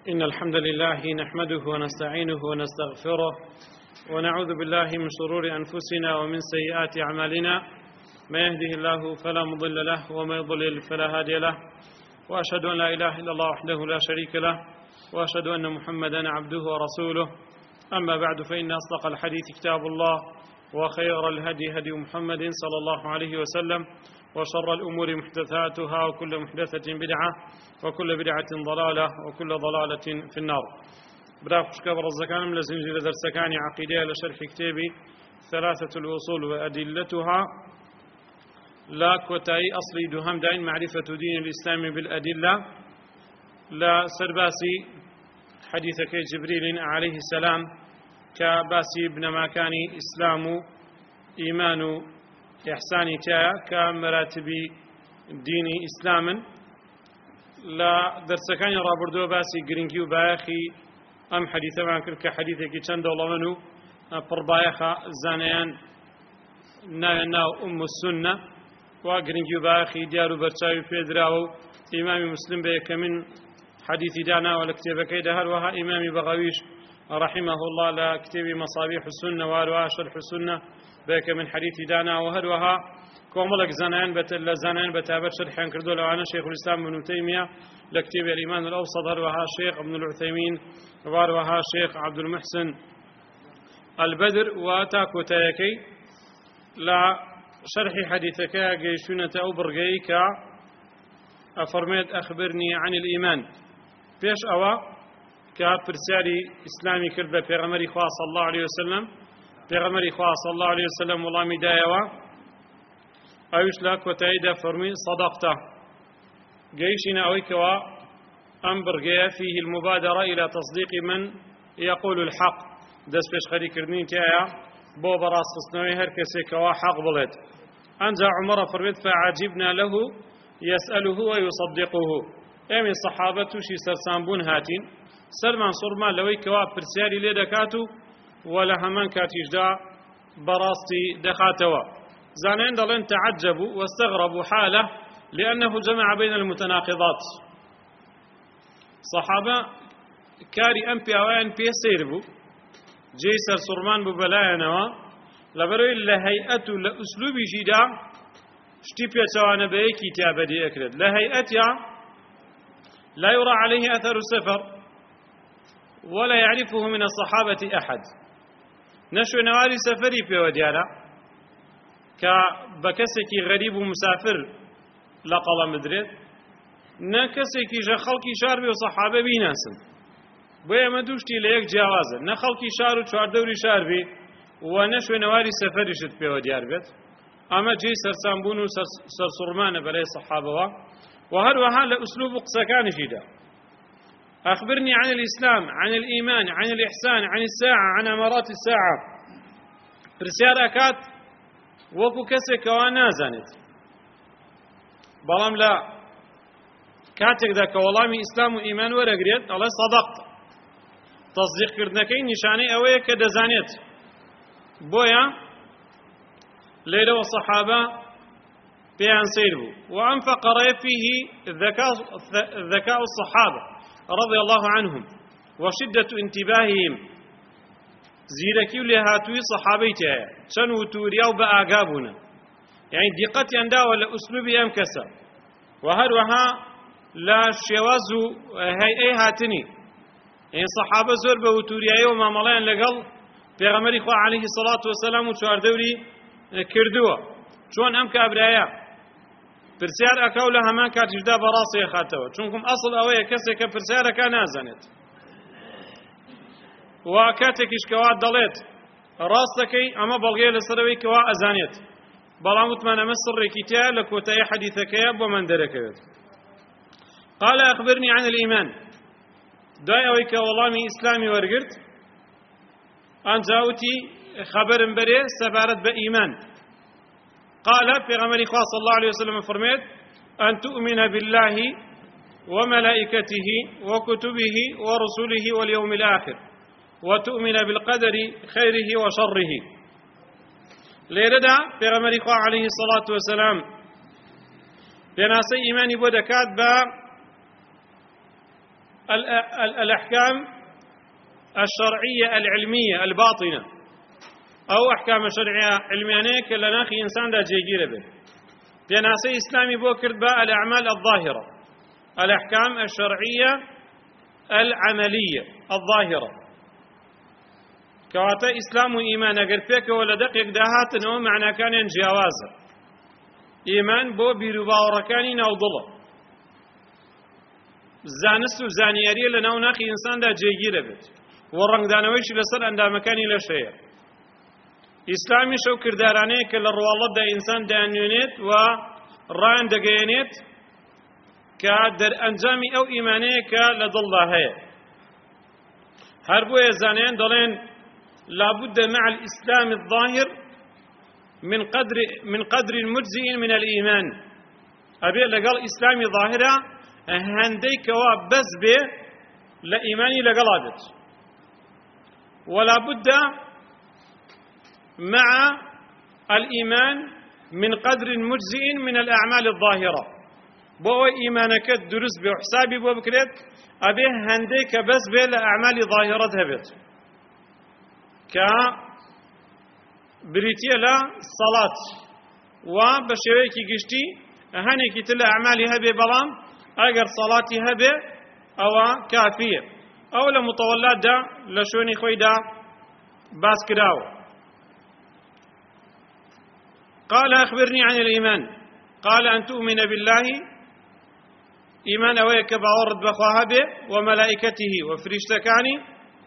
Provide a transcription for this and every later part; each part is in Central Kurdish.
إن الحمد لله نحمده ونستعينه ونستغفره ونعوذ بالله من شرور أنفسنا ومن سيئات أعمالنا ما يهده الله فلا مضل له وما يضلل فلا هادي له وأشهد أن لا إله إلا الله وحده لا شريك له وأشهد أن محمدا عبده ورسوله أما بعد فإن أصدق الحديث كتاب الله وخير الهدي هدي محمد صلى الله عليه وسلم وشر الأمور محدثاتها وكل محدثة بدعة وكل بدعة ضلالة وكل ضلالة في النار. براك شكابر الزكان من زنجير درسكان عقيدة لشرح كتابي ثلاثة الأصول وأدلتها لا كتاي أصلي دهم دين معرفة دين الإسلام بالأدلة لا سرباسي حديثك جبريل عليه السلام كباسي ابن ما كان إسلام إيمان إحساني تايا كمراتب دين إسلام لا درسكان رابردو باسي جرينكي وبايخي أم حديثة عن كل حديثك چند الله منو بربايخا زانيان ناو أم السنة وجرينكي وبايخي ديارو برشاوي فيدراو إمام مسلم بيك من حديث دانا والكتاب كيدا هروها إمام بغويش رحمه الله لا كتاب مصابيح السنة وهروها شرح السنة بيك من حديث دانا وهروها كوملك زنان بتابت شرحان كردو لو أنا شيخ الإسلام ابن تيمية لكتاب الإيمان الأوسط هروها شيخ ابن العثيمين وهروها شيخ عبد المحسن البدر وتاكو تايكي لا شرح حديثك جيشونة أو برقيك أفرميت أخبرني عن الإيمان بيش أوا كبرسالي إسلامي كربة بيغمري خواه صلى الله عليه وسلم بيغمري خواه صلى الله عليه وسلم والله مدايوا أيش لك وتايدا فرمي صدقته جيشنا أويكوا أمبر جاء فيه المبادرة إلى تصديق من يقول الحق دس بيش خري كرنين تايا بو براس خصنوي هركسي كوا حق بلد أنجا عمر فرميت فعجبنا له يسأله ويصدقه أمي صحابته شي سرسانبون هاتين سلمان صرما لوي كوا برسالي لدكاتو ولا همان كاتيجدا براستي دخاتوا زانين دلين تعجبوا واستغربوا حاله لأنه جمع بين المتناقضات صحابة كاري أمبي أوان بي سيربو جيسر صرمان ببلاينوا لبروي لهيئة لأسلوب جدا شتي بيتوانا بأي كتابة دي أكرد لهيئتها لا يرى عليه أثر السفر ولا يعرفه من الصحابة أحد نشو نواري سفري في وديانا كبكسكي غريب مسافر لقل مدريد نكسكي خلقي شاربي وصحابة بيناسن بويا ما دوشتي ليك جوازا نخلقي شارو چوار دوري شاربي ونشو نواري سفري شد في وديار بيت أما جي سرسانبون وسرسرمان بلاي صحابة وهروها لأسلوب قسكان جدا أخبرني عن الإسلام عن الإيمان عن الإحسان عن الساعة عن أمارات الساعة برسيار أكاد وكو كسك وانا زانت بلام لا كاتك ذاك والله إسلام وإيمان ورقريت الله صدقت تصديق كردنكي نشاني أوي كدزانيت بويا ليلة والصحابة بيان سيربو وأنفق فيه ذكاء الصحابة رضي الله عنهم وشدة انتباههم زيركي لهاتوي صحابيته شنو تورياو بآقابنا يعني دقة أندا ولا أسلوب أمكسا وهروها لا شوازو هاي هاتني يعني صحابة زور بوتورياو ما ملايان لقل بيغمر إخوة عليه الصلاة والسلام وشوار دوري كردوه شون أم كابرايا برسيار أكاولا همان كاتجدا براسي خاتوا چونكم أصل أوي كسي كبرسيار كان نازنت وكاتك إشكوات دلت راستكي أما بلغي لسروي كوا أزانيت بلامت من مصر كتاب لكوتاي حديثك ومن دركت قال أخبرني عن الإيمان داي أويك والله من إسلامي ورقرت أن جاوتي خبر بري سبارت بإيمان قال في غمر صلى الله عليه وسلم فرميت أن تؤمن بالله وملائكته وكتبه ورسله واليوم الآخر وتؤمن بالقدر خيره وشره ليردا في غمر عليه الصلاة والسلام بناسي إيماني بودكات با الأحكام الشرعية العلمية الباطنة أو أحكام شرعية علمية كالناخي إنسان دا جيجير به بيناسي إسلامي بوكر با الأعمال الظاهرة الأحكام الشرعية العملية الظاهرة كواتا إسلام وإيمان أقر فيك ولا دقيق داهات أنه معنى كان جوازة إيمان بو بيروباوركاني نوضله زانست و زانیاری لەناو ناخی ئینساندا جێگیرە بێت و ڕەنگدانەوەیشی لەسەر ئەندامەکانی لەشەیە ئیسلامی شەو کردارانەیە کە لە ڕواڵەتدا ئینسان دایانوێنێت و ڕایان دەگەیەنێت کە دەرئەنجامی ئەو ئیمانەیە کە لە دڵدا هەیە هەر بۆیە زانایان دەڵێن لابد مع الإسلام الظاهر من قدر مجزئ من الإيمان أبي لقال إسلامي ظاهرة هەندەی کەوا بەس بێ لە ئیمانی لەگەڵا بێت ولا بد مع الإيمان من قدر مجزئ من الأعمال الظاهرة بۆ ئیمانەکە دروست بێ و حسابی بۆ بکرێت ئەبێ هەندەی کە بەس بێ لە ئەعمالی ظاهرەت هەبێت کە بریتیە لە سەڵات و بە شێوەیەکی گشتی هەنێکی تر لە ئەعمالی هەبێ بەڵام ئەگەر سەڵاتی هەبێ ئەوە کافیە ئەو لە متەوەلاتدا لە شوێنی خۆیدا باس کراوە قال أخبرني عن الإيمان قال أن تؤمن بالله إيمان أويك باورد بخواها به وملائكته وفريشتكاني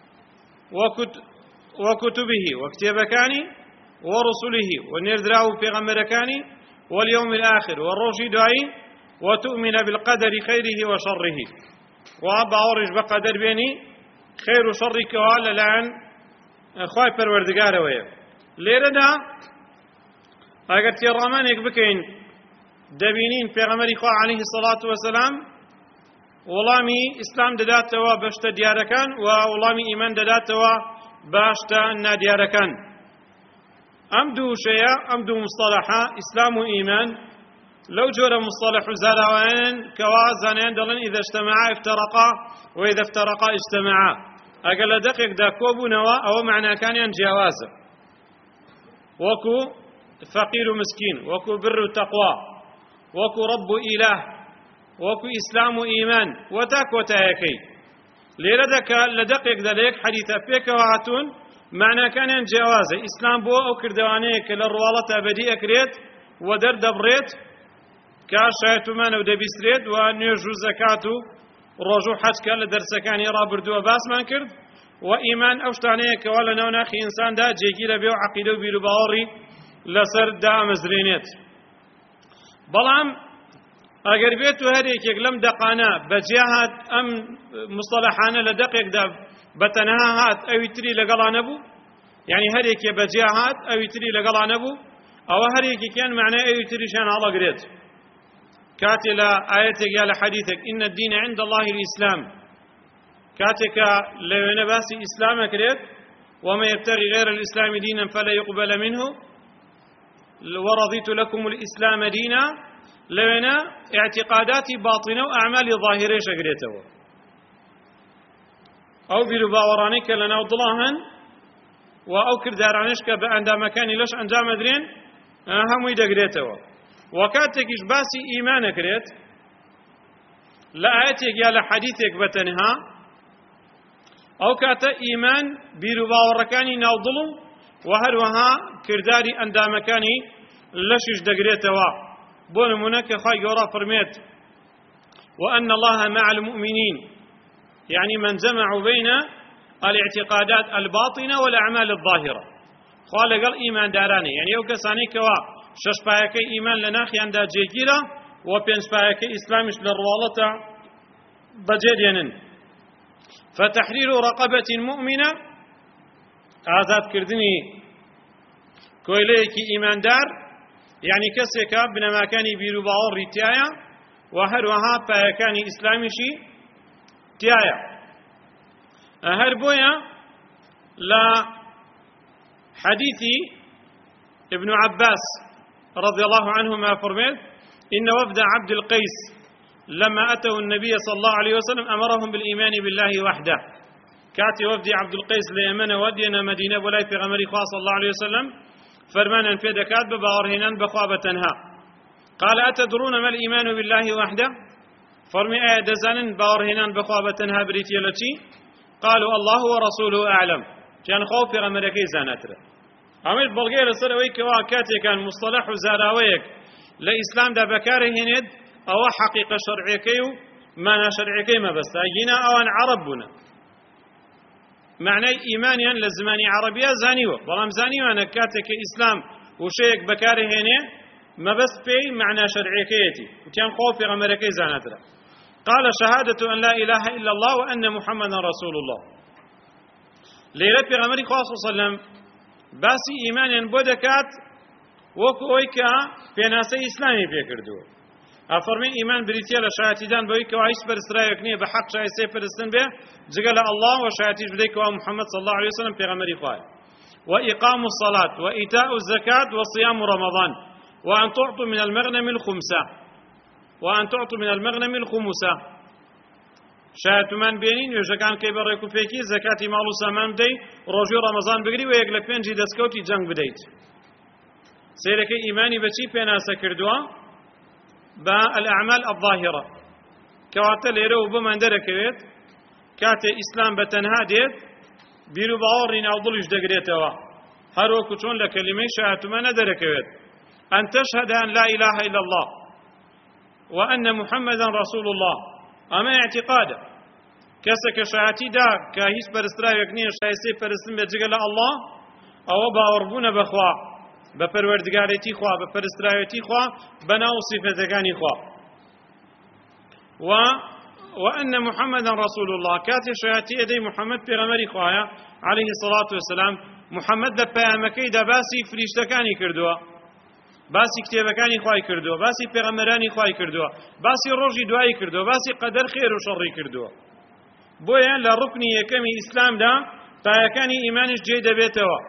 وكتبه وكتابكاني ورسله ونردراه في غمركاني واليوم الآخر والروشي دعي وتؤمن بالقدر خيره وشره وباورج بقدر بيني خير وشر كوالا لعن خواي پروردگار ويا ليردا اگر تيرامانك بكين دبينين پیغمبري خوا عليه الصلاة والسلام ولامي اسلام دداتوا بشت دياركان ولامي ايمان دداتوا باشت نادياركان امدو شيا امدو مصطلحا اسلام وايمان لو جور مصطلح زاراوان كوازنين دلن إذا اجتمعا افترقا وإذا افترقا اجتمعا أقل دقيق دا كوبو نوا أو معنى كان جوازا وكو فقير مسكين وكو بر تقوى وكو رب إله وكو إسلام إيمان وتاك وتاكي ليردك لدقيق دليك حديث فيك وهاتون معنى كان جوازا إسلام بو أو كردوانيك للروالة أبدي أكريت ودر دبريت كاشایەتمان و دەبیسترێت و نوێژ و زەکات و ڕۆژ و حەجکە لە دەرسەکانی ڕابردووە باسمان کرد و ئیمان ئەو شتانەیە کەوا لە ناو ناخی ئینساندا جێگیرە بێ و عەقیدە و بیر و باوەڕی لەسەر دامەزرێنێت بەڵام ئەگەر بێت و هەرێکێک لەم دەقانە بەجێ هات ئەم مستەلەحانە لە دەقێکدا بەتەنها هات ئەوی تری لەگەڵا نەبوو یعنی هەرێکێ بەجێ هات ئەوی تری لەگەڵا نەبوو ئەوە هەرێکێکیان معنای ئەوی تریشان هەڵەگرێت كاتي لا آياتك يا لحديثك إن الدين عند الله الإسلام كاتك لو نباسي إسلامك ريت وما يبتغي غير الإسلام دينا فلا يقبل منه ورضيت لكم الإسلام دينا لو اعتقاداتي باطنة وأعمال ظاهرة شقريته أو برباورانك لنا وضلاهن وأو كردارانشك بأندا مكاني لش أنجام مدرين هم يدقريته وكاتكش باسي إيمانك ريت لآياتك يا لحديثك بتنها أو كاتا إيمان بيرباوركاني نوضلو وهروها كرداري أندامكاني لشش دقريتوا بون منك خاي يورا فرميت وأن الله مع المؤمنين يعني من جمع بين الاعتقادات الباطنة والأعمال الظاهرة قال قال إيمان داراني يعني يو كساني كوا شش پایەکەی ئیمان لە ناخیاندا جێگیرە و پێنج پایەکەی ئیسلامیش لە ڕواڵەتە بەجێدێنن فتحرير رقبة مؤمنة ئازاد کردنی کۆیلەیەکی ئیماندار یعنی کەسێکە بنەماکانی بیر و باوەڕی تایە و هەروەها پایەکانی ئیسلامیشی تایە هەر بۆیە لە حەدیثی ابن عباس رضي الله عنهما فرميت إن وفد عبد القيس لما أتوا النبي صلى الله عليه وسلم أمرهم بالإيمان بالله وحده كاتي وفد عبد القيس ليمن ودينا مدينة ولاي في غمر صلى الله عليه وسلم فرمانا في دكات بباورهنان بخوابة تنها قال أتدرون ما الإيمان بالله وحده فرمي آية دزانن باورهنان بخوابة تنها بريتي لتي قالوا الله ورسوله أعلم كان خوف في غمركي زاناتره عمل بلغير السروي كوا كاتي كان مصطلح زاراويك لإسلام دا بكاره هند أو حقيقة شرعيكي معنى شرعيكي ما بس أجينا أو أن عربنا معنى إيمانيا لزماني عربية زانيوه بلام زانيوه أنا كاتك إسلام وشيك بكاره هنا ما بس بي معنى شرعيكيتي وكان خوف في غمركي زاناتره قال شهادة أن لا إله إلا الله وأن محمدا رسول الله ليلة في غمري صلى الله عليه وسلم باسي إيمانيا بودكات وكويكا في ناس إسلامي بيكردوه أفرمي إيمان بريتيا لشهادتي دان بويكا وعيش برسرايك نية بحق شاي سيفر السن به جقل الله وشهادتي بديك ومحمد صلى الله عليه وسلم في غمري خواهي وإقام الصلاة وإيتاء الزكاة وصيام رمضان وأن تعطوا من المغنم الخمسة وأن تعطوا من المغنم الخمسة شاهد من بينين يوجكان كيبر يكو فيكي زكاة مالو سامان بدي رجو رمضان بقري ويقلق بين جي دسكوتي جنگ بديت سيرك إيماني بچي بينا سكردوا بالأعمال الظاهرة كواتا ليرو بمن دركويت كاتي إسلام بتنها ديت بيرو باورين أو ضلج دقريتوا هرو كتون لكلمة شاهد من دركويت أن تشهد أن لا إله إلا الله وأن محمدا رسول الله أما اعتقاده كسك شهاتي دا كهيس برسترا يكنين شايسي برستن بجغل الله أو باوربون بخوا بپروردگاريتي خوا بپرسترايتي خوا بناو صفتكاني خوا وأن محمدا رسول الله كاتي شهاتي أدي محمد بغمري خوايا عليه الصلاة والسلام محمد دا بيامكي دا باسي فريشتكاني كردوا باسی کتێبەکانی خوای کردووە باسی پێغەمبەرانی خوای کردووە باسی ڕۆژی دوایی کردووە باسی قەدەر خێر و شەڕی کردووە بۆیە لە ڕوکنی یەکەمی ئیسلامدا تایەکانی ئیمانیش جێ دەبێتەوە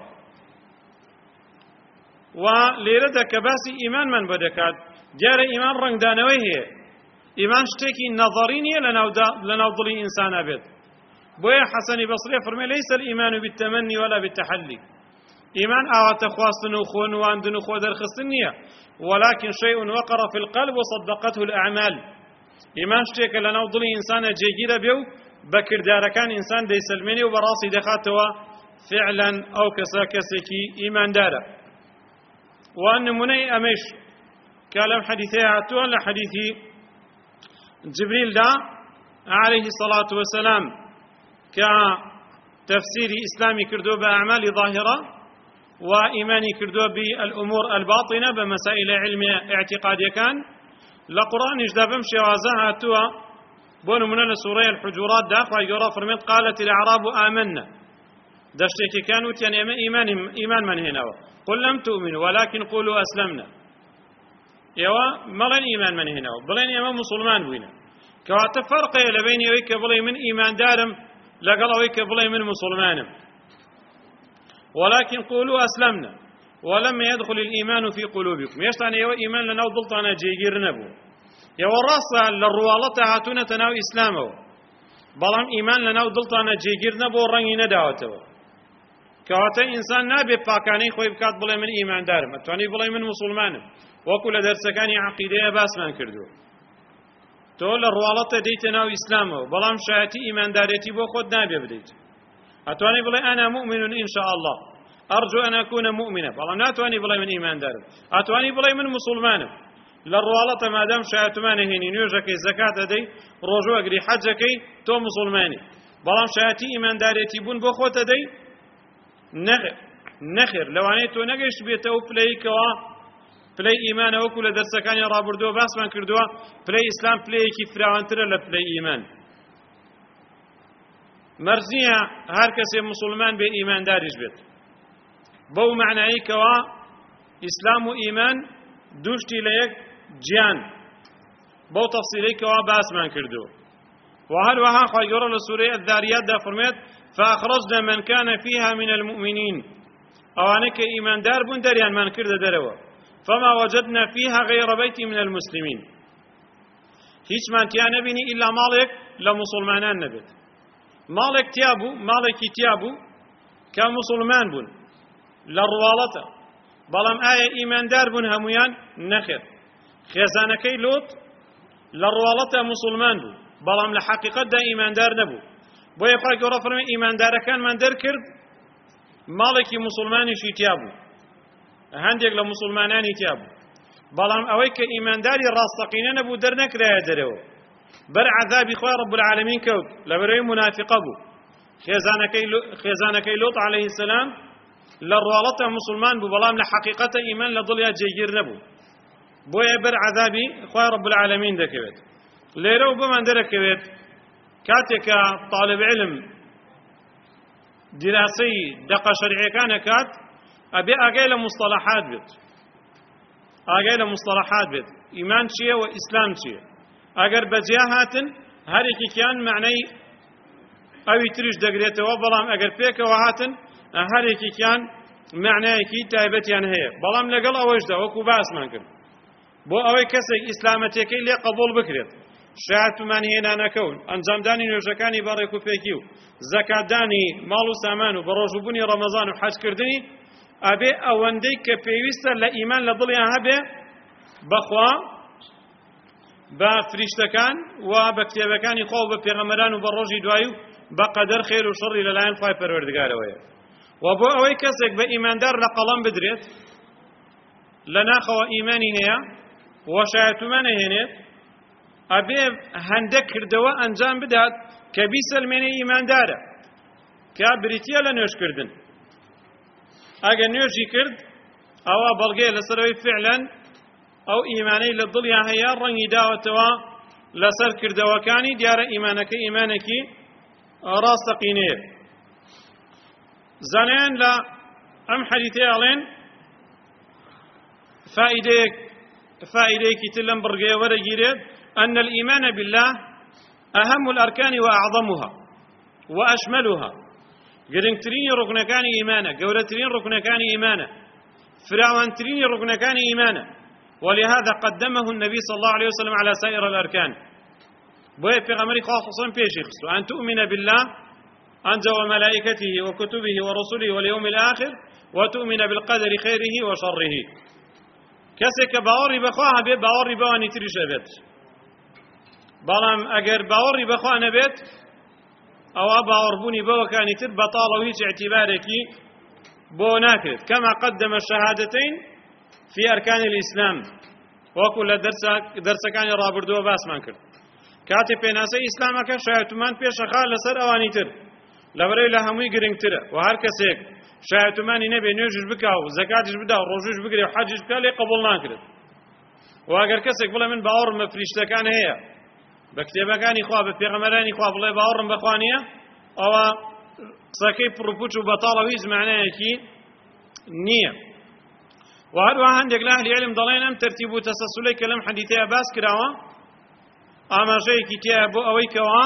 و لێرەدا کە باسی ئیمانمان بۆ دەکات دیارە ئیمان ڕەنگدانەوەی هەیە ئیمان شتێکی نەظەری نییە لەناو دڵی ئینسانە بێت بۆیە حەسەنی بەسری فەرمێ لەیسە الئیمان بالتەمەنی ولا بالتەحەلی إيمان أوات خواستن وخون واندن وخودر خصنية ولكن شيء وقر في القلب وصدقته الأعمال إيمان شتيك لنا وضلي إنسان جيجير بيو بكر دار كان إنسان دي سلميني وبراسي دخاتوا فعلا أو كساكسكي إيمان دارا وأن مني أمش كلام حديثي عتوا لحديثي جبريل دا عليه الصلاة والسلام كتفسير إسلامي كردو بأعمال ظاهرة وإيماني كردوا بالأمور الباطنة بمسائل علم اعتقاد كان لقرآن اجدابم شوازها توا بون من سورة الحجرات داخل يرى فرمت قالت الأعراب آمنا دشتك كانوا يعني إيمان من هنا قل لم تؤمنوا ولكن قولوا أسلمنا يوا ملن إيمان من هنا بلين يما مسلمان بينا كواتا فرق لبين يويك بلي من إيمان دارم لقل ويك بلي من مسلمانم ولكن قولوا أسلمنا ولما يدخل الإيمان في قلوبكم يشتعني يو إيمان لنا وضلطنا جيجير نبو يو الرأس للروالة هاتونا تناو إسلامه بلام إيمان لنا وضلطنا جيجير نبو رنگي نداوته كواتا إنسان نابي باكاني خوي بكات بلاي من إيمان دارم أتواني بلاي من مسلمانم وكل درسكاني عقيدة باس من كردو تقول الروالة ديتنا وإسلامه بلام شاهتي إيمان داريتي بو خود نابي بديت أتواني بلاي أنا مؤمن إن شاء الله أرجو أن أكون مؤمنا بلام ناتواني بلاي من إيمان دارم أتواني بلاي من مسلمانم للروالة ما دام شاهتمان هيني نيوجكي زكاة دي رجوع أقري حجكي تو مسلماني بلام شاهتي إيمان داريتي بون بو خود دي نخر لو أنيتو نقش بيتو بلايكوا بلاي إيمان وكل درسكاني رابردو باس من كردوا بلاي إسلام بلاي كيف راونتر لبلاي إيمان مرزية هر کسی مسلمان به ایمان داریش بید بو معنایی کوا اسلام و ایمان دوشتی لیک جیان بو تفصیلی کوا باس من کردو و هل وها خیره لسوره الذاریات دا فرمید فأخرجنا من كان فيها من المؤمنين أوانك إيمان دار بون دريان من كرد دروا فما وجدنا فيها غير بيت من المسلمين هیچمان تیا نەبینی ئیلا ماڵێک لە موسڵمانان نەبێت ماڵێک تیا بوو ماڵێکی تیا بوو کە موسڵمان بوون لە ڕواڵەتە بەڵام ئایا ئیماندار بوون هەمویان نەخێر خێزانەکەی لۆط لە ڕواڵەتە موسڵمان بوو بەڵام لە حەقیقەتدا ئیماندار نەبوو بۆیە خوا گەورە فەرمێ ئیماندارەکانمان دەرکرد ماڵێکی موسڵمانیشی تیا بوو هەندێک لە موسڵمانانی تیا بوو بەڵام ئەوەی کە ئیمانداری ڕاستەقینە نەبوو دەرنەکرایە دەرەوە بەر عەذابی خوا رب العالمین کەوت لەبەرەوەی منافقە بوو خێزانەکەی لۆط عەلەیهی السەلام لە ڕواڵەتە موسڵمان بوو بەڵام لە حەقیقەتە ئیمان لە دڵیا جێگیر نەبوو بۆیە بەر عەذابی خوا رب العالمین دەکەوێت لێرە و بمان دەرەکەوێت کاتێکە طالب علم دیراسەی دەقە شەرعیەکان ئەکات ئەبێ ئاگای لە مستەڵەحات بێت ئاگای لە مستەڵەحات بێت ئیمان چییە و ئیسلام چییە ئەگەر بەجیا هاتن هەرێکێکیان معنەی ئەوی تریش دەگرێتەوە بەڵام ئەگەر پێکەوە هاتن هەرێکێکیان معنایەکی تایبەتیان هەیە بەڵام لەگەڵ ئەوەشدا وەکو باسمان کرد بۆ ئەوەی کەسێک ئیسلامەتیەکەی لێ قبول بکرێت شایەتمان هێنانەکەون ئەنجامدانی نوێژەکانی بەڕێک و پێکی و زەکاتدانی ماڵ و سامان و بە ڕۆژوبوونی ڕەمەزان و حەجکردنی ئەبێ ئەوەندەی کە پێویستە لە ئیمان لە دڵیان هەبێ بەخوا بە فریشتەکان و بە کتێبەکانی خۆ و بە پێغەمبەران و بە ڕۆژی دوایی و بە قەدەر خێر و شەڕی لەلایەن خوای پەروەردگارەوەیە و بۆ ئەوەی کەسێک بە ئیماندار لە قەڵەم بدرێت لە ناخەوە ئیمانی هەیە و شایەتومانە هێنێت ئەبێ هەندێک کردەوە ئەنجام بدات کە بیسەلمێنێ ئیماندارە کە بریتیە لە نوێژکردن ئەگەر نوێژی کرد ئەوە بەڵگەیە لەسەرەوەی فعلەن ئەو ئیمانەی لە دڵیان هەیە ڕەنگی داوەتەوە لەسەر کردەوەکانی دیارە ئیمانەکە ئیمانێکی ڕاستەقینەیە زانایان لە ئەم حەدیثەیە ئەڵێن فائدەیەکی تر لەم بڕگەیە وەرەگیرێت أن الإيمان بالله أهم الأركان وأعظمها وأشملها گرنگترین ڕوکنەکانی ئیمانە گەورەترین ڕوکنەکانی ئیمانە فراوانترین ڕوکنەکانی ئیمانە ولهذا قدمه النبي صلى الله عليه وسلم على سائر الأركان بوي پیغمبری خدا خصوصا پیشی خستو أن تؤمن بالله أنت وملائكته وكتبه ورسله واليوم الآخر وتؤمن بالقدر خيره وشره كسك باوري بخواه بي باوري بواني تريش أبيت بەڵام ئەگەر باوەڕی بەخوا نەبێت ئەوە باوەڕبوونی بەوە کانی تر بەتاڵە و هیچ اعتیبارێکی بۆ ناکرێت كما قدم الشهادتين في أركان الإسلام وەکو لە دەرسەکانی ڕابردووە باسمان کرد کاتێ پێناسەی ئیسلامەکە شایەتومان پێشەخا لەسەر ئەوانی تر لەبەرەوەی لە هەمووی گرنگترە و هەر کەسێک شایەتومانی نەبێ نوێژش بکا و زەکاتش بدا و ڕۆژوش بگرێ و حەجش بکا لێ قبوڵ ناکرێت و ئەگەر کەسێک بڵێ من باوەڕم بە فریشتەکان هەیە بە کتێبەکانی خوا بە پێغەمبەرانی خوا بڵێ باوەڕم بەخوا نییە ئەوە قسەکەی پڕپوچ و بەتاڵە هیچ معنایەکی نییە و هەروەها هەندێک لە ئەهلی عیلم دەڵێن ئەم تەرتیب و تەسەسولەی کە لەم حەدیثەیە باس کراوە ئاماژەیەکی تایە بۆ ئەوەی کەوە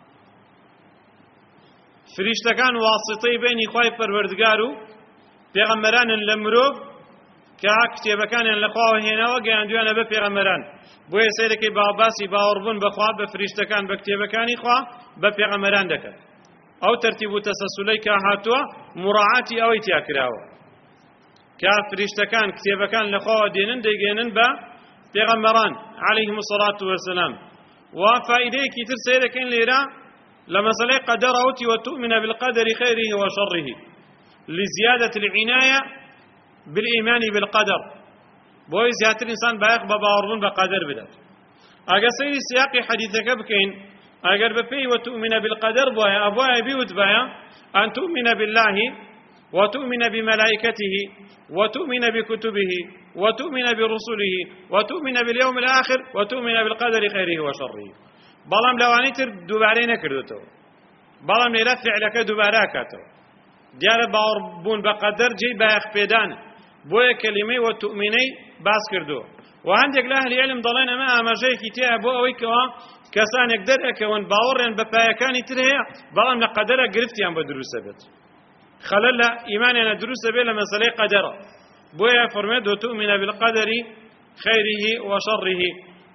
فریشتەکان واسطەی بینی خوای پەروەردگار و پێغەمبەرانن لە مرۆڤ کە کتێبەکانیان لە خواوە هێناوە گەیاندویانە بە پێغەمبەران بۆیە سەیرەکەی باسی باوەڕبوون بەخوا بە فریشتەکان بە کتێبەکانی خوا بە پێغەمبەران دەکات ئەو تەرتیب و تەسەسولەی کە هاتووە مراعاتی ئەوەی تیا کراوە کە فریشتەکان کتێبەکان لە خواوە دێنن دەیگەێنن بە پێغەمبەران عەلەیهیمو الصەلاة وەسەلام و فائدەیەکی تر سەیرەکەین لێرە لە مەسەلەی قەدەرە وتی وتؤمن بالقدر خيره وشره لزيادة العناية بالإيمان بالقدر بۆی زیاتر ئینسان بایەق بە باوەڕبوون بە قەدەر بدات ئەگەر سەیری سیاقی حەدیثەکە بکەین ئەگەر بەپێی وتؤمن بالقدر بوایە ئەبوایە بیوت بایە أن تؤمن بالله وتؤمن بملائكته وتؤمن بكتبه وتؤمن برسله وتؤمن باليوم الآخر وتؤمن بالقدر خيره وشره بەڵام لەوانەی تر دووبارەی نەکردوتەوە بەڵام لێرە فعلەکە دووبارە کاتەوە دیارە باوەڕبوون بە قەدەر جێی بایەق پێدانە بۆیە کەلیمەی وتؤمنەی باس کردووە و هەندێک لە ئەهلی عیلم دەڵێن ئەمە ئاماژەیەکی تایە بۆ ئەوەی کەوە کەسانێک دەرئەکەون باوەڕیان بە پایەکانی تر هەیە بەڵام لە قەدەرە گرفتیان بە دروستە بێت خەلەل لە ئیمانیانە دروستە بێت لە مەسەلەی قەدەرە بۆیە فەرمێت وتؤمن بالقدر خيره وشره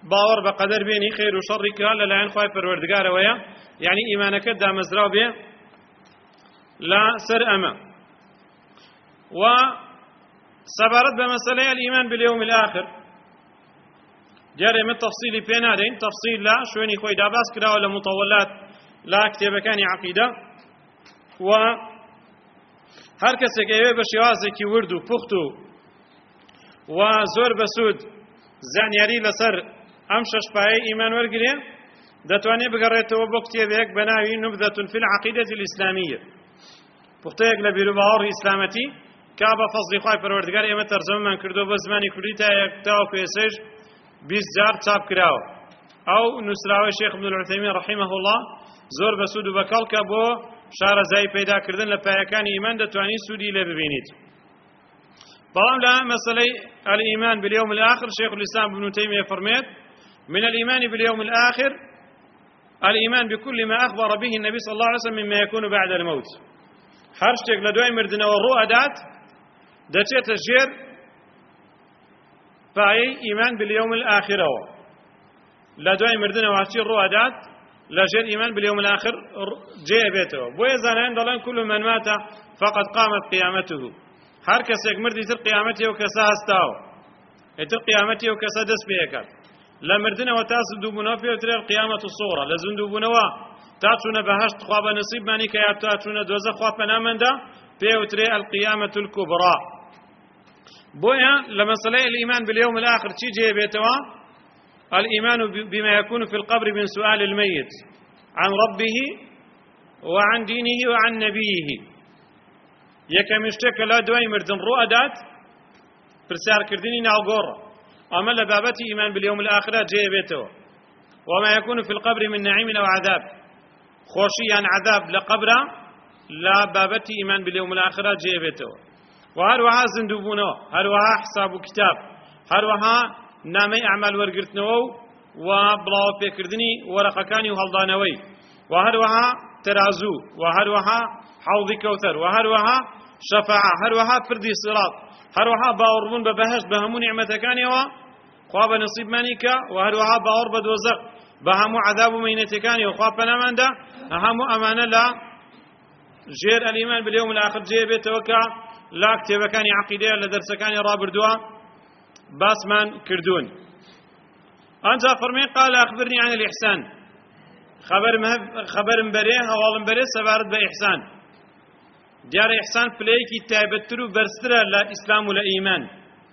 باوەڕ بە قەدەر بێنی خێر و شەڕی کە لەلایەن خوای پەروەردگارەوەیە، یعنی ئیمانەکەت دامەزراو بێ لا سەر ئەمە. و سەبارەت بە مەسەلەی الئیمان باليوم الآخر دیارە ئێمە تەفسیلی پێ نادەین، تەفسیل لە شوێنی خۆی داباس کراوە لە مطەوەلات لا کتێبەکانی عەقیدە، و هەر کەسێک ئەوێ بە شێوازێکی ورد و پوخت و زۆر بەسوود زانیاری لەسەر ئەم شەش پایەی ئیمان وەرگرێ، دەتوانێت بگەڕێتەوە بۆ کتێبێک بە ناوی نبذة في العقيدة الإسلامية، پوختەیەک لە بیرروباوەڕی ئیسلامەتی کا بە فەزلی خوای پەروەردگار ئێمە تەرجەمەمان کردو بە زمانی کوردی تاوەکو ئێسەش 20 جار چاپ کراوە. ئەو نووسراوەی شێخ ابن العثەیمین رحیمه الله زۆر بەسوود و بەکەڵکە بۆ شارەزایی پەیداکردن لە پایەکانی ئیمان دەتوانین سوودی لێ ببینیت. بەڵام لە مەسەلەی الإيمان باليوم الآخر شيخ الإسلام ابن تيمية فرميت من الإيمان باليوم الآخر الإيمان بكل ما أخبر به النبي صلى الله عليه وسلم مما يكون بعد الموت. هر شتێک لە دوای مردنەوە ڕوو ئەدات دەچێتە ژێر پایەی ئیمان باليوم الآخرەوە. لە دوای مردنەوە هەرچی ڕوو ئەدات لە ژێر ئیمان باليوم الآخر جێ ئەبێتەوە. بۆیە زانایان دەڵێن كل من مات فقد قامت قيامته، هەر کەسێک مردی تر قیامەتی ئەو کەسە هەستاوە، ئیتر قیامەتی ئەو کەسە دەست پێ دەکات. لە مردنەوە تا زیندووبوونەوە پێوترێ القیامەت الصغرى، لە زیندووبوونەوە تا چوونە بەهەشت خوا بە نەسیبمانی کە یا تا چوونە دۆزەخ خوا پەنامەندە پێوترێ القیامەت الكبرى. بۆیە لە مەسەلەی الإيمان باليوم الآخر چی جێ بێتەوە؟ الإيمان بما يكون في القبر من سؤال الميت عن ربه وعن دينه وعن نبيه. یەکەمین شتێک کە لە دوای مردن ڕوو ئەدات پرسیارکردنی ناوگۆڕە، ئەمە لە بابەتی ئیمان باليوم الآخرە جێ بێتەوە. وما يكون في القبر من نعيم أو عذاب، خۆشی یان عذاب لە قەبرە لە بابەتی ئیمان باليوم الآخرە جێ بێتەوە. و هەروەها زیندووبوونەوە، هەروەها حساب و کتاب، هەروەها نامەی ئەعمال وەرگرتنەوە و بڵاو پێکردنی وەرەقەکانی و هەڵدانەوەی، و هەروەها تەرازوو، و هەروەها حوضی کەوتەر، و هەروەها شەفاعە، هەروەها پردی سیڕات، هەروەها باوەڕبوون بە بەهەشت بە هەموو نیعمەتەکانیەوە خوا بە نەسیبمانی کە، و هەروەها باوەڕ بە دۆزەخ بە هەموو عەذاب و مەینەتەکانی و خوا پەناماندا، هەموو ئەمانە لە ژێر الإيمان باليوم الآخر جێ بێتەوە کە لە کتێبەکانی عەقیدەیە لە دەرسەکانی ڕابردووە باسمان کردوون. ئەنجا فەرمێ قال أخبرني عن الإحسان، خبرم بەرێ هەواڵم بەرێ سەبارەت بە ئیحسان. دیارە ئیحسان پلەیەکی تایبەتتر و بەرزترە لە ئیسلام و لە ئیمان،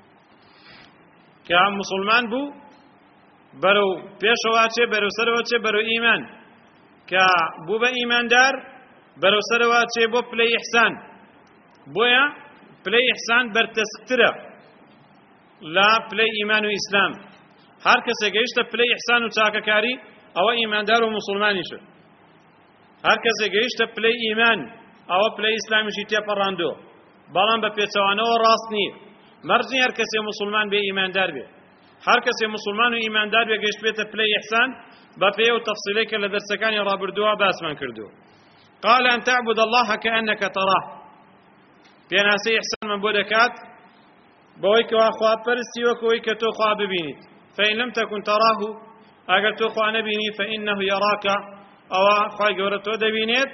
کە مسلمان بوو بەرەو پێشەوە چێ بەرەو سەرەوە چێ بەرەو ئیمان، کە بوو بە ئیماندار بەرەو سەرەوە چێ بۆ پلەی ئیحسان. بۆیە پلەی ئیحسان بەرتەسکترە لە پلەی ئیمان و ئیسلام. هەر کەسێک گەیشتە پلەی ئیحسان و چاکەکاری ئەوە ئیماندار و مسلمانیشە. هەر کەسێک گەیشتە پلەی ئیمان ئەوە پلەی ئیسلامیشی تێپەڕاندووە، بەڵام بە پێچەوانەوە ڕاست نییە. مەرجی هەر کەسێ مسلمان بێ ئیماندار بێ. هەر کەسێ مسلمان و ئیماندار بێ گەیشت بێتە پلەی ئیحسان بە پێ و تەفسیلەی کە لە دەرسەکانی ڕابردووە باسمان کردووە. قال أن تعبد الله كأنك تراه، پێناسەی ئیحسانمان بۆ دەکات بەوەی کەوا خوا پەرستی وەکەوەی کە تۆ خوا ببینیت. فإن لم تكن تراه، ئەگەر تۆ خوا نەبینی فإنه يراك، ئەوە خوای گەورە تۆ دەبینێت.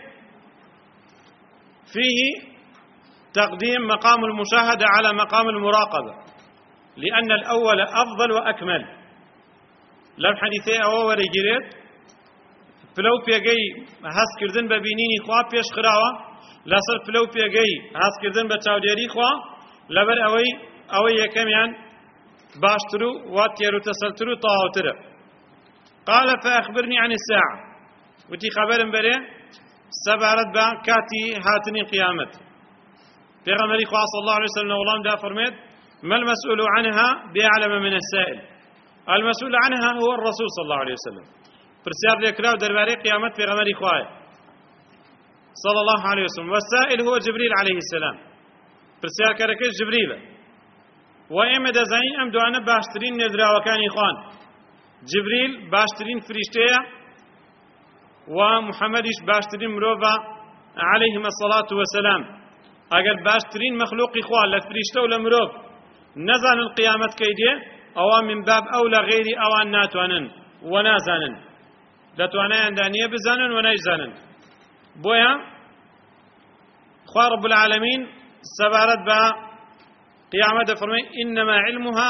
فيه تقديم مقام المشاهدة على مقام المراقبة، لأن الأول أفضل وأكمل. لم حديثي أو ورجلت فلو بيجي هاس كردن ببينيني خوا بيش خراوة لصر فلو بيجي هاس كردن بتاوديري خوا لبر أوي يكميان باشترو واتيرو تسلترو طاوتر. قال فأخبرني عن الساعة، وتي خبر بري سبارت با كاتي هاتني قيامت. پیغمبری خواه صلی الله علیه وسلم ولام دا فرمید ما المسؤول عنها بأعلم من السائل، المسؤول عنها هو الرسول صلى الله عليه وسلم. پرسیار لیکراو درباره قیامت پیغمبری خواه صلى الله عليه وسلم، والسائل هو جبريل عليه السلام، پرسیار کرکش جبريل. و ایم دزاین ام دوانه باشترین ندراوکانی خوان، جبريل باشترین فرشته و محمدش باشترین مروفا عليهم الصلاة والسلام. اگر باشترین مخلوقی خواه لفرشته و لمروف نزان القیامت کیدیه ئەوە من باب ئەولە غەیری ئەوان ناتوانن و نازانن، دەتوانایاندا نییە بزانن و نایزانن. بۆیە خوا رب العالمین سەبارەت بە قیامەت دەفەرمێ ئینەما علمها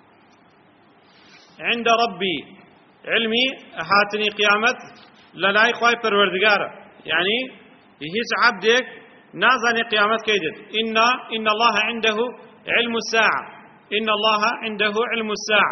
عند ربي، علمي هاتني قيامت للاي خواي پروردگارە، يعني هیچ عبدك نازاني قيامت كيدت. إن الله عنده علم الساعة، إن الله عنده علم الساعة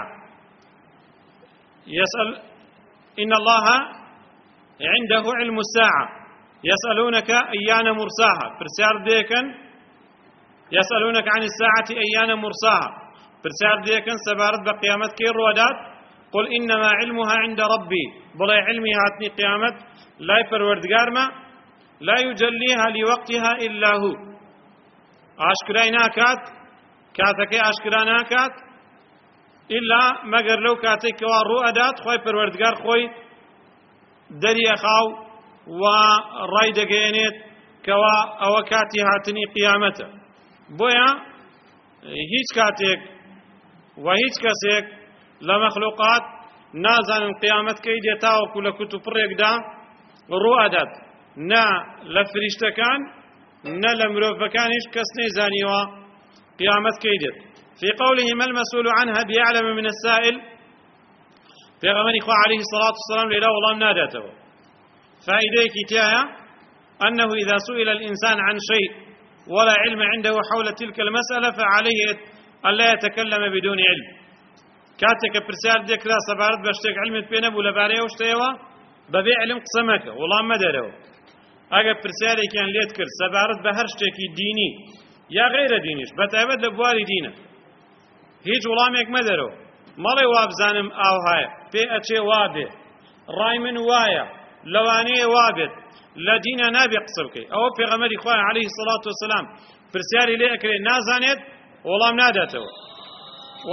إن الله عنده علم الساعة يسألونك أيان مرساها، برسار ديكن يسألونك عن الساعة أيان مرساها، برسار ديكن سبارت بقيامت كي روادات. قل إنما علمها عند ربي، بلا علمي هاتني قيامت لا پروردگار ما لا يجليها لوقتها إلا هو، أشكرانا كات كاتك أشكرانا كات إلا مگر لو كاتك ورؤدات خوي پروردگار خوي دري خاو وراي دقينيت كوا أو كاتي هاتني قيامته. بويا هيج كاتك وهيج كسك لمخلوقات نازن قيامت كيدي تاوكو لكتو بريك دا رؤدات نا لفريشتكان نا لمروفكانش كسني زانيوا قيامت كيدت. في قوله ما المسؤول عنها بيعلم من السائل، في غمر إخوة عليه الصلاة والسلام لله والله نادته. فإذا كتايا أنه إذا سئل الإنسان عن شيء ولا علم عنده حول تلك المسألة فعليه ألا يتكلم بدون علم. كاتك برسال ذكرى سبارت بشتك علم بينب ولا باريه وشتيوا ببيع علم قسمك والله ما داره. أجا برسالي كان ليتكر سبارت بهرشتك ديني يا غير دينيش بتعبد لبواري دينه هيج والله ميك ما داره. مالي وابزانم أو هاي في أشي وابه راي من وايا لواني وابد لدينا نابي قصبك أو في غمر إخوان عليه الصلاة والسلام برسالي ليأكل نازانيت والله منادته. و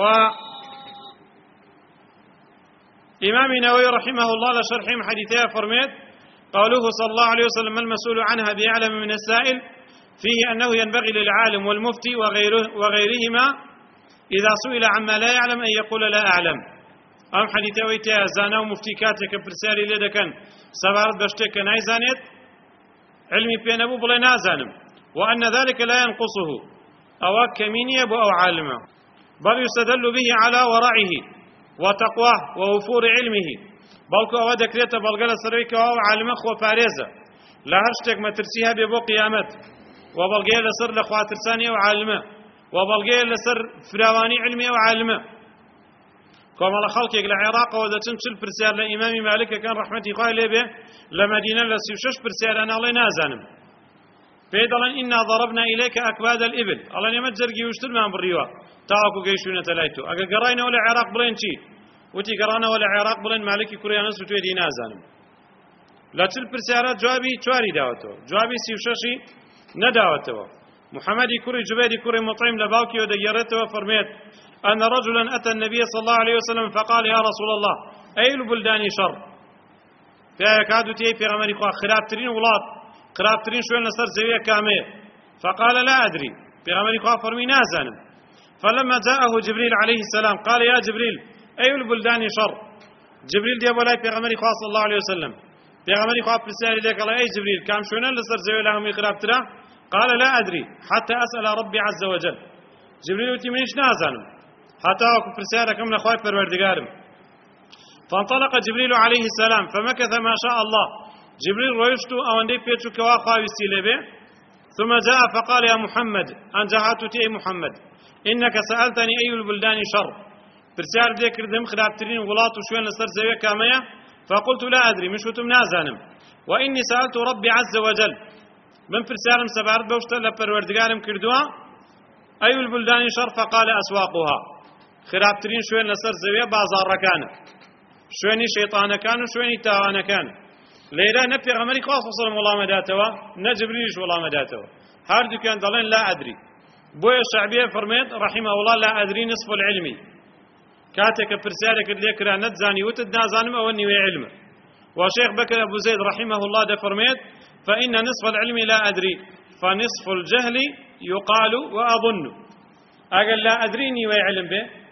إمام النووي رحمه الله لشرح حديثها فرميت قوله صلى الله عليه وسلم المسؤول عنها بأعلم من السائل، فيه أنه ينبغي للعالم والمفتي وغيرهما إذا سئل عما لا يعلم أن يقول لا أعلم. أم حديثه ويتها زانا ومفتي كاتك برسالي لدكن سبارت بشتك نايزانيت علمي بينبو بلا نازانم، وأن ذلك لا ينقصه أو كميني أو عالمه، بل يستدل به على ورعه وتقواه ووفور علمه. بلكو أو ذكرته بلغل سرويك أو عالمه خو فارزة لا هرشتك ما ترسيها ببو قيامت، وبلغي لسر لخواترساني أو عالمه، وبلغي لسر فراواني علمي أو عالمه. كما لخلقك العراق ودتن تل برسال لإمام مالك كان رحمتي قائل به لمدينة لسيوشش برسال أنا الله نازنم فيدلا إنا ضربنا إليك أكباد الإبل الله نمجر جيوشتر من بريوا تاكو جيشونة تلايتو أجا قرينا ولا عراق بلين شي وتي قرانا ولا عراق بلين مالكي كوريانا سوتوي دي نازنم لا تل برسالات جوابي تواري داوتو جوابي سيوششي نداوتو. محمد كوري جبيدي كوري مطعم لباوكي وديرته فرميت أن رجلا أتى النبي صلى الله عليه وسلم فقال يا رسول الله أي البلدان شر؟ فكادوا تي في غمر إخوة خرابترين ولاد خرابترين شوين لسر زوية كامية. فقال لا أدري، في غمر إخوة فرمي نازنم. فلما جاءه جبريل عليه السلام قال يا جبريل أي البلدان شر؟ جبريل دي أبولاي في غمر إخوة صلى الله عليه وسلم في غمر إخوة بسأل لك قال أي جبريل كام شوين لسر زوية لهم خرابترا؟ قال لا أدري حتى أسأل ربي عز وجل. جبريل وتمنيش نازنم حتى أكون فرسالكم لأخوات پروردگارم. فانطلق جبريل عليه السلام فمكث ما شاء الله. جبريل رويشتو أو أندي بيتشو كوا خاوستي لبه ثم جاء فقال يا محمد أنجحتك أي محمد إنك سألتني أي البلدان شر. فرسال ذكر دم خرابترين غلاط وشوين لسر زوية كامية فقلت لا أدري مش وتم نازانم وإني سألت ربي عز وجل من فرسالم سبارت بوشتا لپروردگارم كردوا أي البلدان شر فقال أسواقها. خرابترين شوين لسر زوية بازار ركانه شويني شيطان كان وشويني تاوان كان ليلة نبي غمري خاص وصل والله مداتوا نجبريش والله مداتوا هاردو كان ضلين لا أدري. بويا الشعبية فرميت رحمه الله لا أدري نصف العلمي كاتك برسالك اللي يكره نتزاني وتدنازانم أو أني علمه. وشيخ بكر أبو زيد رحمه الله ده فرميت فإن نصف العلم لا أدري فنصف الجهل يقال وأظن. أقل لا أدريني ويعلم به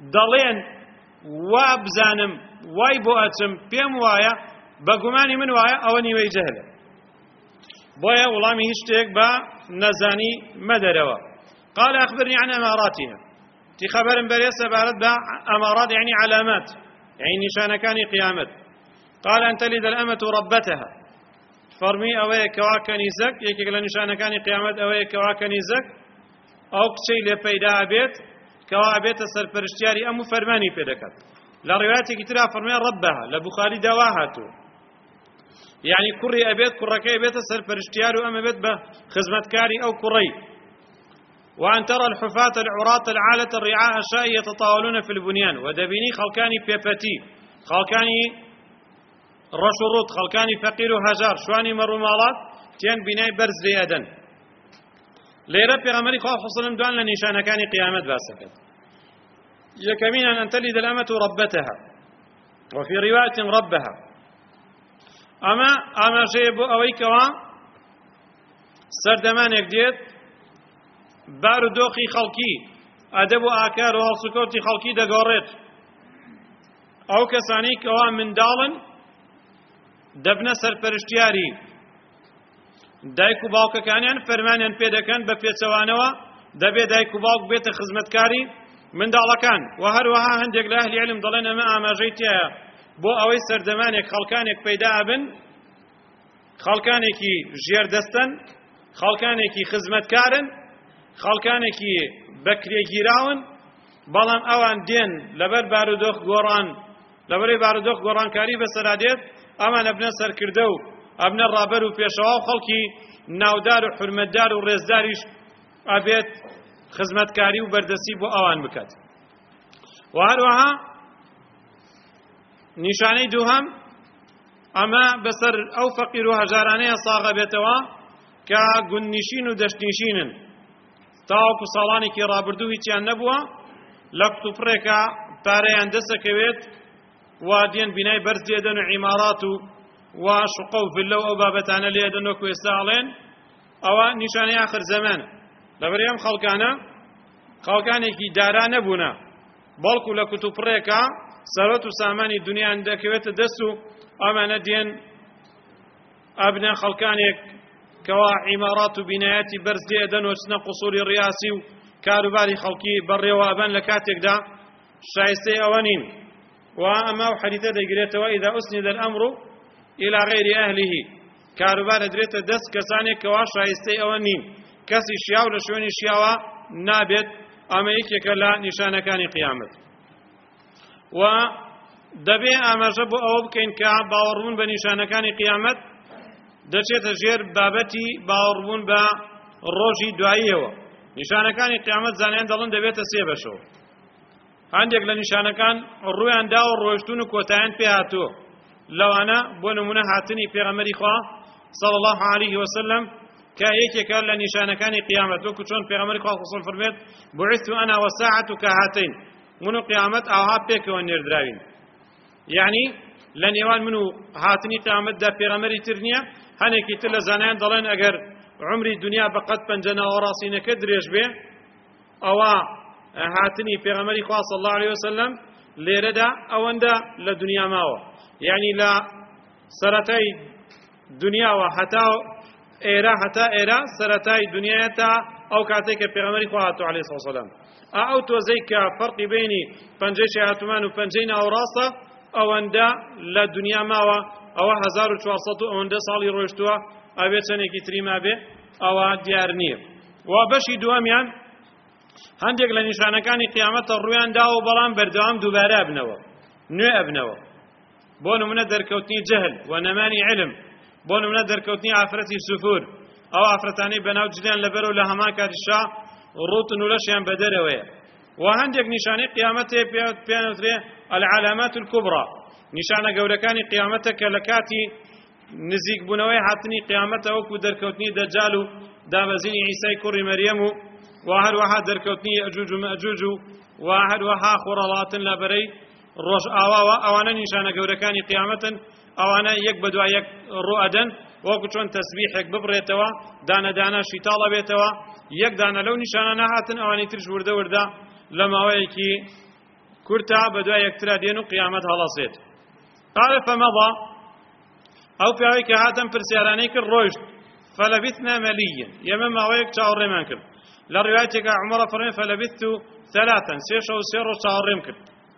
دەڵێن وا بزانم وای بۆ ئەچم پێم وایە بە گومانی من وایە ئەوە نیوەی جەهلە بۆیە وەڵامی هیچ شتێک بە نەزانی مەدەرەوە قال أخبرني عن أماراتها تي خبرم بريسة بارد با أمارات يعني علامات يعني نشان كان قيامت قال أن تلد الأمة ربتها فرمي أوي كواكني زك يكي نشان كان قيامت أوي كواكني زك أو كشي لبيدا بيت كوا بيت السرپرشتياري أمو فرماني بيدكت لا رواياتي كتيرها فرمي ربها لبخاري دواهاتو يعني كري أبيت كركي بيت السرپرشتياري أما بيت بخزمتكاري أو كري وأن ترى الحفاة العراة العالة الرعاء الشاء يتطاولون في البنيان ودبيني خلقاني بيبتي خلقاني رشروط خلقاني فقير هجار شواني مرومالات تيان بناي برز ريادن ليرى بيغمري خواه حصلن دوان لنشان كان قيامت باسكت يكمين أن تلد الأمة ربتها وفي رواية ربها أما شيء أويكوا سردمان يكديت بارو دوخي خلقي أدب آكار وهالسكوتي خلقي دقوريت أو كساني كوا من دالن دبنا سرپرشتياري دایک و باوکەکانیان فەرمانیان پێ دەکەن بە پێچەوانەوە دەبێت دایک و باوک بێتە خزمەتکاری منداڵەکان و هەروەها هەندێک لە ئەهلی عیلم دەڵێن ئەمە ئاماژەی تایە بۆ ئەوەی سەردەمانێک خەڵکانێک پەیدا ئەبن خەڵکانێکی ژێردەستن خەڵکانێکی خزمەتکارن خەڵکانێکی بەکرێگیراون بەڵام ئەوان دێن لەبەر بارودۆخ گۆڕان لەبەرەی بارودۆخ گۆڕانکاری بەسەرادێت ئەمان ئەبنە سەرکردە و ئەبنە ڕابەر و پێشەوا و خەڵکی ناودار و حورمەتدار و ڕێزداریش ئەبێت خزمەتکاری و بەردەستی بۆ ئەوان بکات و هەروەها نیشانەی دووهەم ئەمە بەسەر ئەو فەقیر و هەژارانەیە ساغە بێتەوە کە گوندنشین و دەشتنشینن تاوەکو ساڵانێکی ڕابردوو هیچیان نەبووە لە قوتوپڕێکە پارەیان دەسەکەوێت وا دێن بینای بەرز دێدەن و عیمارات و شقە و ڤیلە و ئەو بابەتانە لێدەن وەکو ئێستا ئەڵێن ئەوە نیشانەی ئاخر زەمانە لەبەر ئەم خەڵکانە خەڵکانێکی دارا نەبوونە بەڵکو لە قوتوپڕێکە سەرەت و سامانی دنیایان دەکەوێتە دەست و ئەمانە دێن ئەبنە خەڵکانێک کەوا عیمارات و بینایەتی بەرز دێدەن و چنە قوسوری ڕیاسی و کاروباری خەڵکی بەڕێوە ئەبەن لە کاتێکدا شایستەی ئەوە نین و ئەمە و حەدیثە دەگرێتەوە ئیدا ئوسنیدە الئەمڕ إلى غير أهله كاروبار دريت دست كساني كوا شايستي أو نين كسي شياو لشوني شياوا نابت أما يكيك لا نشان كان قيامت و دبي أما جبو أو بكين كباورون بنشان كان قيامت دشيت جير بابتي باورون با روجي دعاية نشان كان قيامت زانين دلون دبيت سيبشو عندك لنشان كان الروان داو الروشتون كوتاين بيهاتو لو أنا بونمونه هاتني في غمري خوا صلى الله عليه وسلم كأيك كان لنشان كان قيامت وكو شون في غمري خوا خصوصا فرميت بعثت أنا والساعة كهاتين منو قيامت أو هابيك ونردراوين يعني لن يوان منو هاتني قيامت دا في غمري ترنيا هنكي تلا زانان ضلين أجر عمري الدنيا بقد بنجنا وراسي نكدريش به أو هاتني في غمري خوا صلى الله عليه وسلم ليردا أو اندا لدنيا ماوه يعني لا سرتاي دنيا وحتى إيرا سرتاي دنيا تا أو كاتيك بيغمري خواهاتو عليه الصلاة والسلام أو توزيك فرق بيني فنجيش هاتمان وفنجين أو راسة أو اندا لا دنيا ماوا أو 1400 أو اندا صالي روشتوا أبيتني كتريما به أو ديارنير وبشي دواميان هندق لنشان كان قيامة الرويان داو بلان بردوام دوباره أبنوا نو أبنوا بونو من دركوتني جهل ونماني علم بونو من دركوتني عفرتي سفور أو عفرتاني بناو جليان لبرو لهما كارشا روتن ولشيان بدروية وهندق نشاني قيامته بيانوتري العلامات الكبرى نشانة قولكاني قيامتك لكاتي نزيق بنوي حتني قيامته وكو دركوتني دجالو دامزيني عيسى كوري مريمو وهل وها دركوتني أجوج ومأجوج وهل وها خرالات لبري روش آوا أوانا نشانة قولكاني قيامة أوانا يكبدوا يك رؤدا وكتشون تسبيحك ببريتوا دانا شيطالة بيتوا يك دانا لو نشانة نهاتن أواني ترش وردا لما ويكي كورتا بدوا يكترا دينو قيامت هلصيت قال فمضى أو في عويك هاتم برسيرانيك الرشد فلبثنا مليا يمم عويك شاور مانكر لروايتك عمر فرمي فلبثت 3 سيشو سيرو شاور مانكر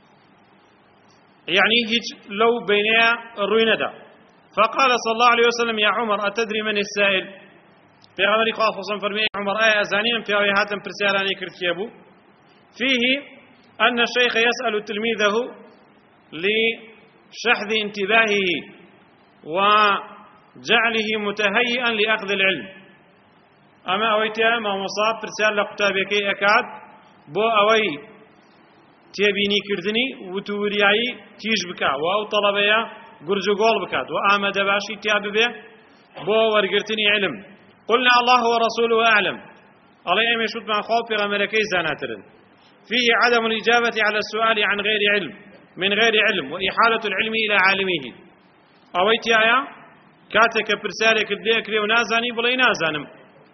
يعني هيج لو بينها الروينة فقال صلى الله عليه وسلم يا عمر أتدري من السائل في غمري خاصة فرمي عمر آية أزانيا في عوي هاتم برسيرانيك الكيبو فيه أن الشيخ يسأل تلميذه لشحذ انتباهه وجعله متهيئا لأخذ العلم أما أويتها ما مصاب برسال لقتابك أكاد بو أوي تيبيني كردني وتوريعي تيج بكا وأو طلبيا قرجقول بكاد وآمد باشي تياب به بو ورقرتني علم قلنا الله ورسوله أعلم الله يمشط مع خوف غملكي زاناترن فيه عدم الإجابة على السؤال عن غير علم من غير علم وإحالة العلم إلى عالمه أويت يا كاتك برسالك الديكري ونازاني بلا نازانم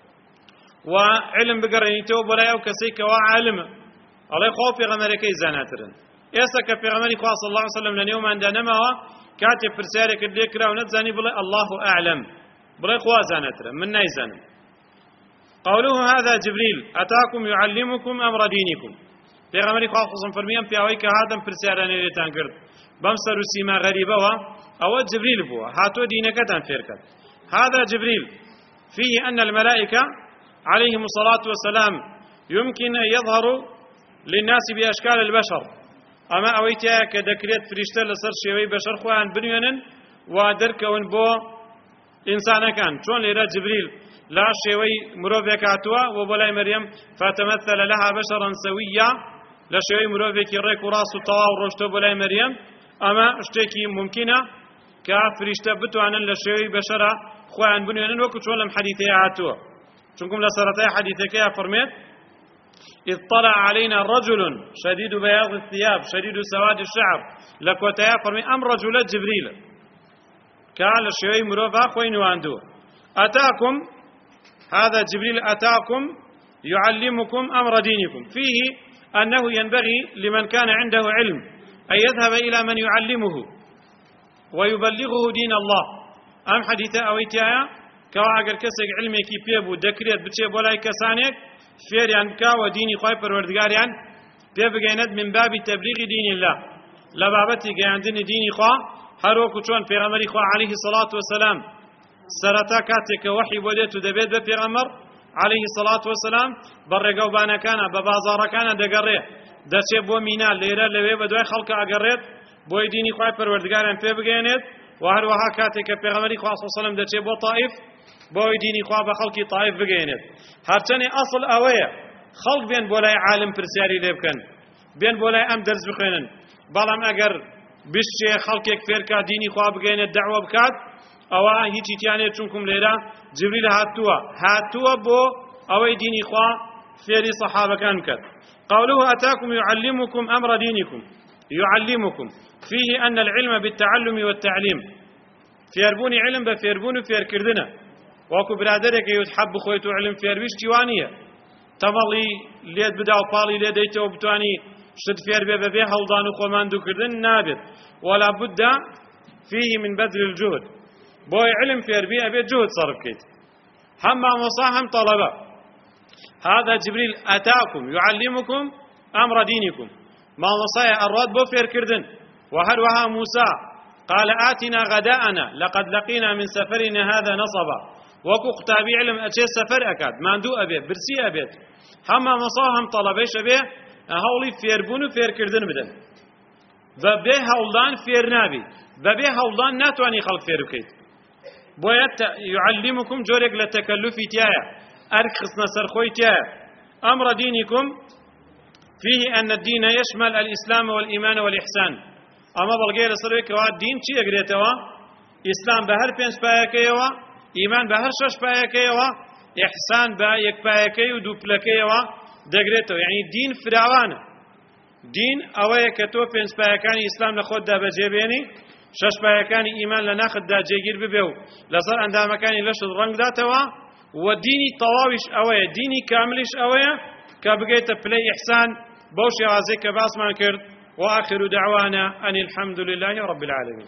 وعلم بقرني توب ولا يو كسيك وعالم الله يخوف في غمركي زاناترن يسك في غمري صلى الله عليه وسلم لن يوم عندنا كاتب برسالك الديكري ونازاني بلا الله أعلم بلا يخوا زاناترن من نايزانم قوله هذا جبريل أتاكم يعلمكم أمر دينكم في غمري خاصة فرميان في أويك هذا برسالة لتانكرد بمسر سيما غريبة أو جبريل بوا هاتو دينك تنفيرك هذا جبريل فيه أن الملائكة عليهم الصلاة والسلام يمكن أن يظهروا للناس بأشكال البشر أما أويتها كذكريت فريشتة لسر شوي بشر خوان بنيانا ودرك ونبو إنسان كان شون لرا جبريل لا شوي مروفيك عتوا وبلاي مريم فتمثل لها بشرا سويا لا شوي مروفيك ريك وراس طوا ورشتو بلاي مريم أما اشتكي ممكنة كافريشتة بتوانا لا شوي بشرا خوان بنيانا وكو شون لم حديثي عتوا شونكم لسرتي حديثك يا فرميت إذ طلع علينا رجل شديد بياض الثياب شديد سواد الشعر لكوتيا فرمي أم رجل جبريل كان الشيء مروفا خوين واندو أتاكم هذا جبريل أتاكم يعلمكم أمر دينكم فيه أنه ينبغي لمن كان عنده علم أن يذهب إلى من يعلمه ويبلغه دين الله أم حديثة أويتيا كواعقر كسك علمي كي بيبو دكريت بتشيب ولا كسانك فيريان بكا وديني خايف پروردگاريان بيبقيند من باب تبليغ دين الله لبابتي قياندين ديني خوا هروكو چون پیغمبري خوا عليه الصلاة والسلام سرتا كاتك وحي بوديتو دبيت بپیغمبر عليه الصلاة والسلام برقو بانا كان ببازار كان دقريه دچه بو مينا ليرا لوي بدوي خلق اقريت بو ديني خوا پروردگاريان بيبقيند وهروها كاتك پیغمبري خوا صلى الله عليه وسلم دچه بو طائف بوي ديني خواب خلقي طائف بقينت هرچني أصل أوية خلق بين بولاي عالم برسياري ليبكن بين بولاي أم درس بخينن بلام أجر بشي خلقك فيركا ديني خواب بقينت دعوة بكات أو هيتي تياني تشونكم ليلة جبريل هاتوا بو أوي ديني خواب فيري صحابة كان كت قوله أتاكم يعلمكم أمر دينكم يعلمكم فيه أن العلم بالتعلم والتعليم فيربوني علم بفيربوني فير كردنا وكو برادرك يتحب خويت علم فيرويش تيوانية تمالي ليد بدا وطالي ليد ايتو بتواني شد فير بي بي هلدان وخومان دو كردن نابد ولا بد فيه من بذل الجهد بوي علم فير بي ابي جهد صرف كيت هم مصاهم طلبة هذا جبريل أتاكم يعلمكم أمر دينكم ما وصايا الرد بو فير كردن وهروها موسى قال آتنا غداءنا لقد لقينا من سفرنا هذا نصبا وكو قتابي علم أشي سفر أكاد ماندو أبيت برسي أبيت هما مصاهم طلبيش أبيه هولي فيربون وفير كردن بدن ببه هولدان فير نابي ببه هولدان ناتواني خلق فيرو كيت بويت يعلمكم جورك لتكلفي تيايا أركخصنا سرخوي تيايا أمر دينكم فيه أن الدين يشمل الإسلام والإيمان والإحسان أما بلغير سروي كواد دين چي اگريتوا إسلام بهر پنج پايكيوا إيمان بهر شش پايكيوا إحسان با يك پايكي ودو پلكيوا دگريتوا يعني دين فراوانه دين أوه كتو پنج پايكاني إسلام لخود دا بجيبيني شش پايكاني إيمان لناخد دا جيگير ببيو لصر اندامكاني لشد رنگ داتوا وديني طواوش أوه ديني كاملش أوه كبقيت بلاي إحسان بوشي عزيك باس ما كرد وآخر دعوانا أن الحمد لله رب العالمين.